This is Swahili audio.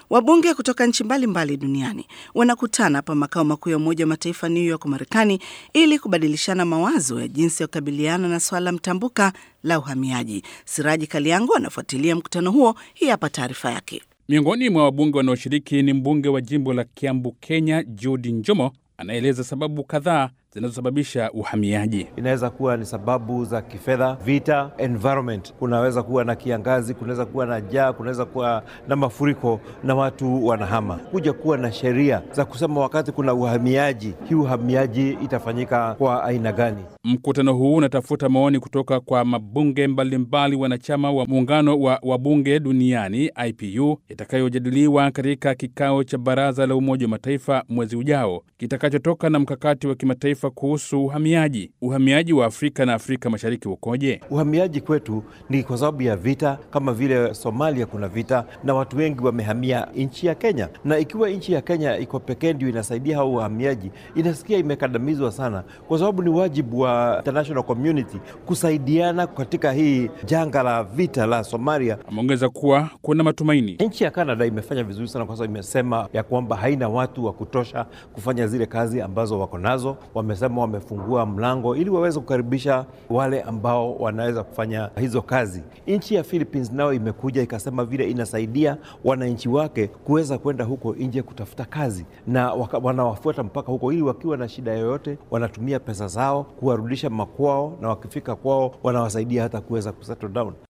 Wabunge kutoka nchi mbalimbali duniani wanakutana hapa makao makuu ya Umoja wa Mataifa New York, Marekani, ili kubadilishana mawazo ya jinsi ya kukabiliana na swala mtambuka la uhamiaji. Siraji Kaliango anafuatilia mkutano huo. Hii hapa taarifa yake. Miongoni mwa wabunge wanaoshiriki ni mbunge wa jimbo la Kiambu, Kenya, Judy Njomo, anaeleza sababu kadhaa zinazosababisha uhamiaji. Inaweza kuwa ni sababu za kifedha, vita, environment. Kunaweza kuwa na kiangazi, kunaweza kuwa na njaa, kunaweza kuwa na mafuriko na watu wanahama. Kuja kuwa na sheria za kusema wakati kuna uhamiaji, hii uhamiaji itafanyika kwa aina gani. Mkutano huu unatafuta maoni kutoka kwa mabunge mbalimbali wanachama wa muungano wa wabunge duniani IPU, itakayojadiliwa katika kikao cha Baraza la Umoja wa Mataifa mwezi ujao, kitakachotoka na mkakati wa kimataifa kuhusu uhamiaji. Uhamiaji wa Afrika na Afrika Mashariki ukoje? Uhamiaji kwetu ni kwa sababu ya vita, kama vile Somalia kuna vita na watu wengi wamehamia nchi ya Kenya. Na ikiwa nchi ya Kenya iko pekee ndio inasaidia hao uhamiaji, inasikia imekandamizwa sana, kwa sababu ni wajibu wa international community kusaidiana katika hii janga la vita la Somalia. Ameongeza kuwa kuna matumaini. Nchi ya Canada imefanya vizuri sana, kwa sababu imesema ya kwamba haina watu wa kutosha kufanya zile kazi ambazo wako nazo. Wamesema wamefungua mlango ili waweze kukaribisha wale ambao wanaweza kufanya hizo kazi. Nchi ya Philippines nao imekuja ikasema vile inasaidia wananchi wake kuweza kwenda huko nje kutafuta kazi, na wanawafuata mpaka huko, ili wakiwa na shida yoyote wanatumia pesa zao kuwarudisha makwao, na wakifika kwao wanawasaidia hata kuweza kusettle down.